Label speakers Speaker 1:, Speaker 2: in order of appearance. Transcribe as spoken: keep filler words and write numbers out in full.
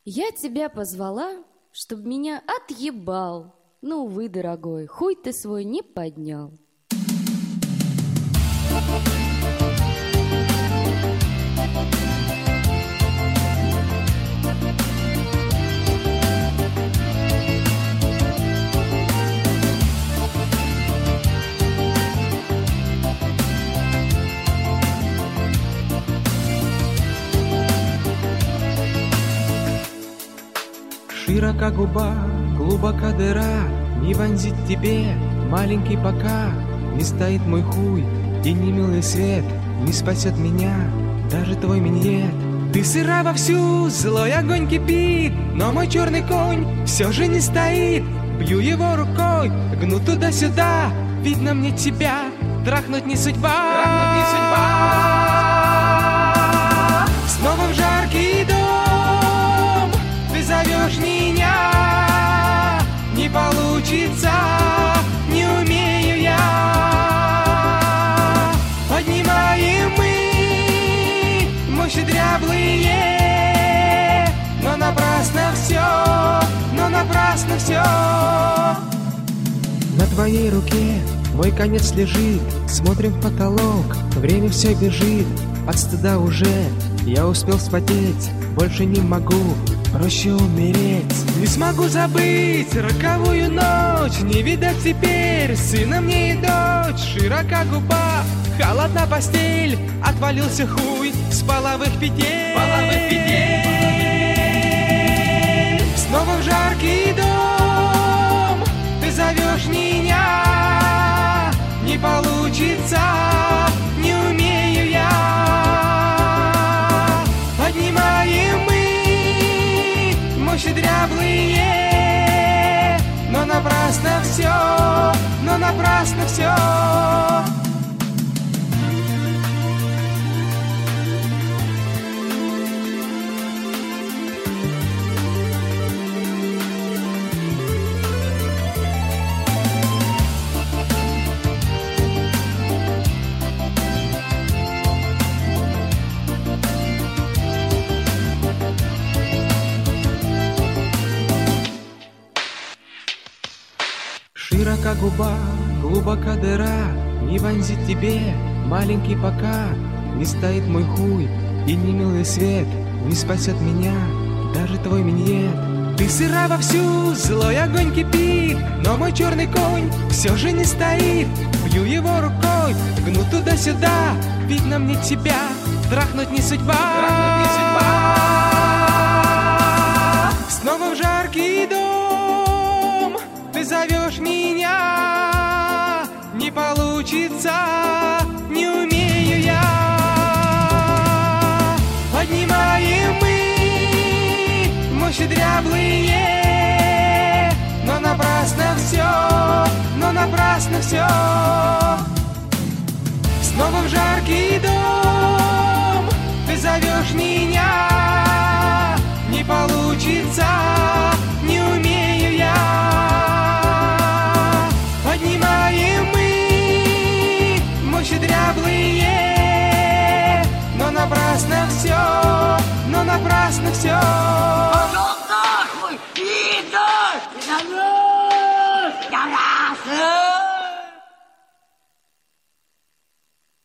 Speaker 1: Я тебя позвала, чтоб меня отъебал. Ну, увы, дорогой, хуй ты свой не поднял.
Speaker 2: Широка губа, глубока дыра, не вонзит тебе, маленький, пока не стоит мой хуй, и не милый свет не спасет меня, даже твой миньет. Ты сыра вовсю, злой огонь кипит, но мой черный конь все же не стоит. Бью его рукой, гну туда-сюда, видно мне тебя, трахнуть не судьба, трахнуть не судьба. Снова в жаркий дом ты зовешь меня, не получится, не умею я. Поднимаем мы мощи дряблые, но напрасно все, но напрасно все. На твоей руке мой конец лежит, смотрим в потолок, время все бежит, от стыда уже я успел вспотеть, больше не могу, проще умереть. Не смогу забыть роковую ночь, не видать теперь сына мне и дочь. Широка губа, холодна постель, отвалился хуй с половых петель, половых петель. Снова в жаркий дом ты зовешь меня, не получится, не умею я. Поднимаем мы мощи дряблые, но напрасно все, но напрасно все. Широка губа, глубока дыра, не вонзит тебе, маленький, пока не стоит мой хуй, и не милый свет не спасет меня, даже твой миньет. Ты сыра вовсю, злой огонь кипит, но мой черный конь все же не стоит. Бью его рукой, гну туда-сюда, видно мне тебя, трахнуть не судьба, трахнуть не судьба. Снова в жаркий дом ты зовешь меня, не получится, не умею я. Поднимаем мы мощи дряблые, но напрасно все, но напрасно все. Снова в жаркий дом ты зовешь меня, не получится, не умею я. Поднимаем мы мощи дряблые, но напрасно все, но напрасно все.